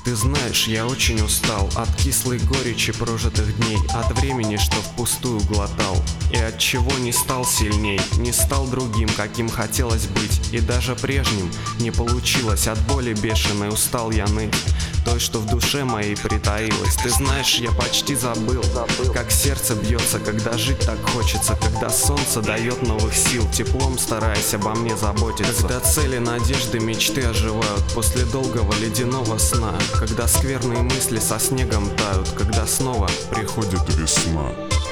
Ты знаешь, я очень устал от кислой горечи прожитых дней, от времени, что впустую глотал, и от чего не стал сильней, не стал другим, каким хотелось быть, и даже прежним не получилось. От боли бешеной устал я ныть, той, что в душе моей притаилась. Ты знаешь, я почти забыл, как сердце бьется, когда жить так хочется, когда солнце дает новых сил, теплом стараясь обо мне заботиться, когда цели, надежды, мечты оживают после долгого ледяного сна, когда скверные мысли со снегом тают, когда снова приходит весна.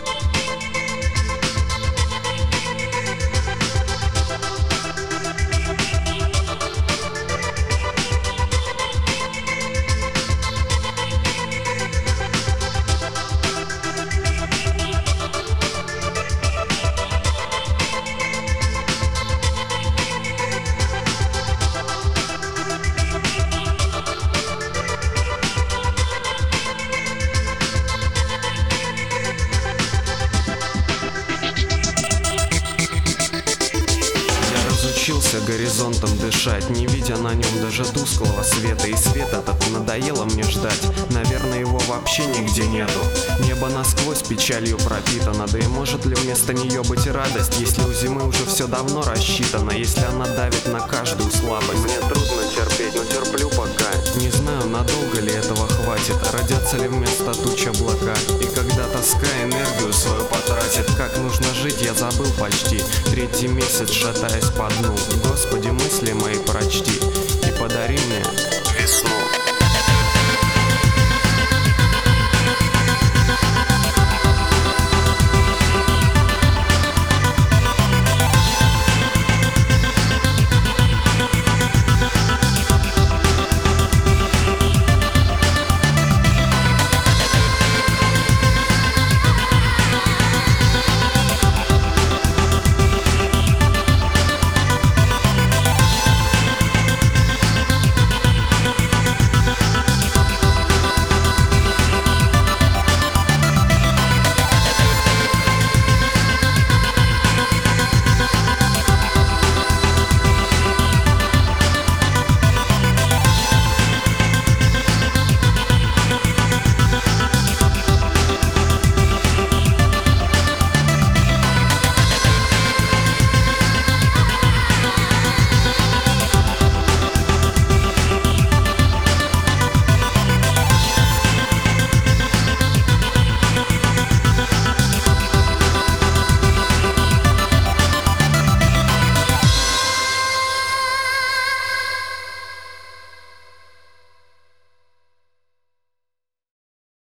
Учился горизонтом дышать, не видя на нем даже тусклого света. И свет этот надоело мне ждать, наверное, его вообще нигде нету. Небо насквозь печалью пропитано, да и может ли вместо нее быть радость, если у зимы уже все давно рассчитано, если она давит на каждую слабость. Мне трудно терпеть, но терплю пока. Не знаю, надолго ли этого хватит, родятся ли вместо туч облака. И когда тоска энергию свою потратит, как нужно жить, я забыл почти. Третий месяц шатаясь по дну, Господи, мысли мои прочти и подари мне весну.